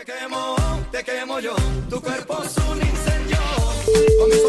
Te quemo yo, tu cuerpo es un incendio.